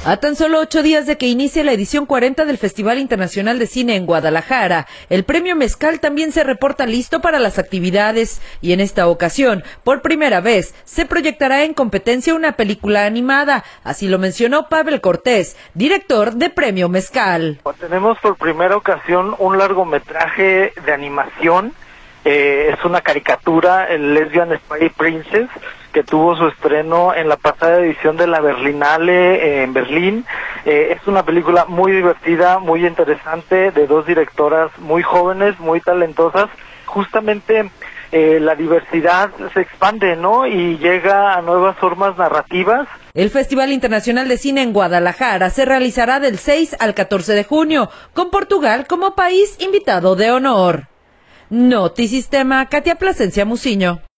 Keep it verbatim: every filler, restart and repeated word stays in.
A tan solo ocho días de que inicie la edición cuarenta del Festival Internacional de Cine en Guadalajara, el Premio Mezcal también se reporta listo para las actividades y en esta ocasión, por primera vez, se proyectará en competencia una película animada, así lo mencionó Pavel Cortés, director de Premio Mezcal. Tenemos por primera ocasión un largometraje de animación. Eh, es una caricatura, el Lesbian Spy Princess, que tuvo su estreno en la pasada edición de la Berlinale eh, en Berlín. Eh, es una película muy divertida, muy interesante, de dos directoras muy jóvenes, muy talentosas. Justamente eh, la diversidad se expande, ¿no? Y llega a nuevas formas narrativas. El Festival Internacional de Cine en Guadalajara se realizará del seis al catorce de junio, con Portugal como país invitado de honor. Notisistema, Katia Plasencia Muciño.